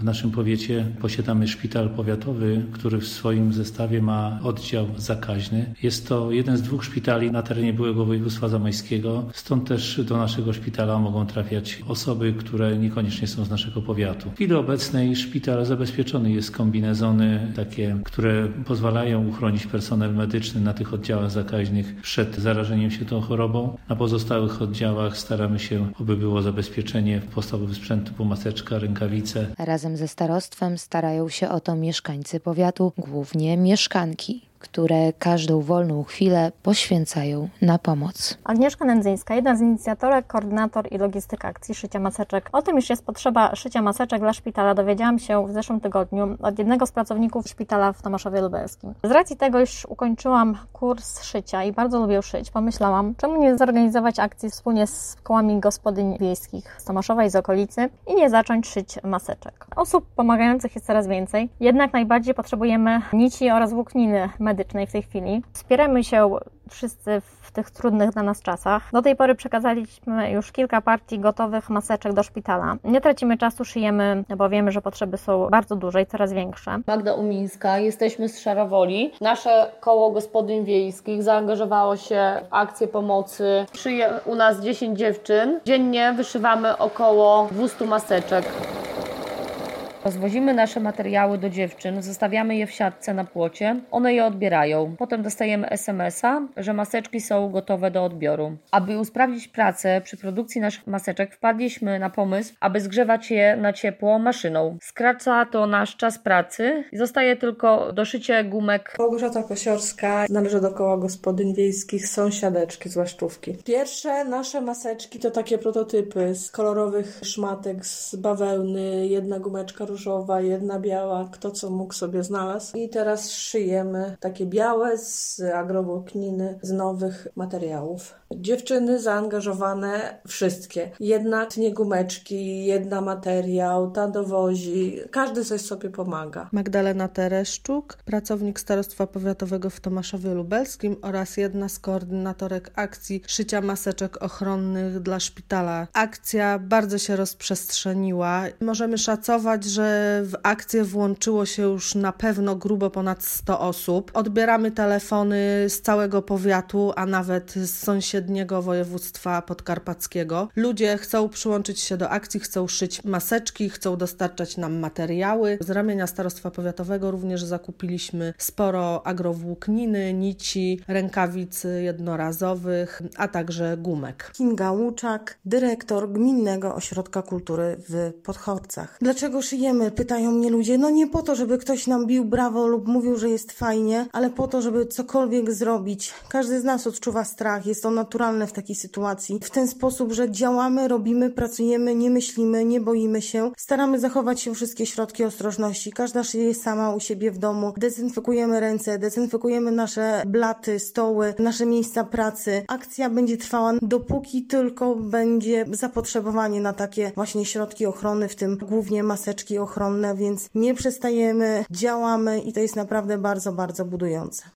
W naszym powiecie posiadamy szpital powiatowy, który w swoim zestawie ma oddział zakaźny. Jest to jeden z 2 szpitali na terenie byłego województwa zamojskiego. Stąd też do naszego szpitala mogą trafiać osoby, które niekoniecznie są z naszego powiatu. W chwili obecnej szpital zabezpieczony jest kombinezony takie, które pozwalają uchronić personel medyczny na tych oddziałach zakaźnych przed zarażeniem się tą chorobą. Na pozostałych oddziałach staramy się, aby było zabezpieczenie podstawowy sprzęt typu maseczka, rękawice. Razem ze starostwem starają się o to mieszkańcy powiatu, głównie mieszkanki, które każdą wolną chwilę poświęcają na pomoc. Agnieszka Nędzyńska, jedna z inicjatorek, koordynator i logistyka akcji szycia maseczek. O tym, iż jest potrzeba szycia maseczek dla szpitala, dowiedziałam się w zeszłym tygodniu od jednego z pracowników szpitala w Tomaszowie Lubelskim. Z racji tego, iż ukończyłam kurs szycia i bardzo lubię szyć, pomyślałam, czemu nie zorganizować akcji wspólnie z kołami gospodyń wiejskich z Tomaszowa i z okolicy i nie zacząć szyć maseczek. Osób pomagających jest coraz więcej, jednak najbardziej potrzebujemy nici oraz włókniny medycznej w tej chwili. Wspieramy się wszyscy w tych trudnych dla nas czasach. Do tej pory przekazaliśmy już kilka partii gotowych maseczek do szpitala. Nie tracimy czasu, szyjemy, bo wiemy, że potrzeby są bardzo duże i coraz większe. Magda Umińska, jesteśmy z Szarowoli. Nasze koło gospodyń wiejskich zaangażowało się w akcję pomocy. Szyje u nas 10 dziewczyn. Dziennie wyszywamy około 200 maseczek. Rozwozimy nasze materiały do dziewczyn, zostawiamy je w siatce na płocie, one je odbierają. Potem dostajemy SMS-a, że maseczki są gotowe do odbioru. Aby usprawnić pracę przy produkcji naszych maseczek, wpadliśmy na pomysł, aby zgrzewać je na ciepło maszyną. Skraca to nasz czas pracy i zostaje tylko doszycie gumek. Małgorzata Kosiorska, należy do koła gospodyń wiejskich Sąsiadeczki z Łaszczówki. Pierwsze nasze maseczki to takie prototypy z kolorowych szmatek, z bawełny, jedna gumeczka różowa, jedna biała, kto co mógł sobie znalazł. I teraz szyjemy takie białe z agrowłókniny, z nowych materiałów. Dziewczyny zaangażowane wszystkie. Jedna tnie gumeczki, jedna materiał, ta dowozi. Każdy coś sobie pomaga. Magdalena Tereszczuk, pracownik Starostwa Powiatowego w Tomaszowie Lubelskim oraz jedna z koordynatorek akcji szycia maseczek ochronnych dla szpitala. Akcja bardzo się rozprzestrzeniła. Możemy szacować, że w akcję włączyło się już na pewno grubo ponad 100 osób. Odbieramy telefony z całego powiatu, a nawet z sąsiedniego województwa podkarpackiego. Ludzie chcą przyłączyć się do akcji, chcą szyć maseczki, chcą dostarczać nam materiały. Z ramienia Starostwa Powiatowego również zakupiliśmy sporo agrowłókniny, nici, rękawic jednorazowych, a także gumek. Kinga Łuczak, dyrektor Gminnego Ośrodka Kultury w Podchorcach. Dlaczego szyjemy? Pytają mnie ludzie. No nie po to, żeby ktoś nam bił brawo lub mówił, że jest fajnie, ale po to, żeby cokolwiek zrobić. Każdy z nas odczuwa strach, jest to naturalne w takiej sytuacji. W ten sposób, że działamy, robimy, pracujemy, nie myślimy, nie boimy się. Staramy zachować się wszystkie środki ostrożności. Każda szyje sama u siebie w domu. Dezynfekujemy ręce, dezynfekujemy nasze blaty, stoły, nasze miejsca pracy. Akcja będzie trwała dopóki tylko będzie zapotrzebowanie na takie właśnie środki ochrony, w tym głównie maseczki ochronne, więc nie przestajemy, działamy i to jest naprawdę bardzo, bardzo budujące.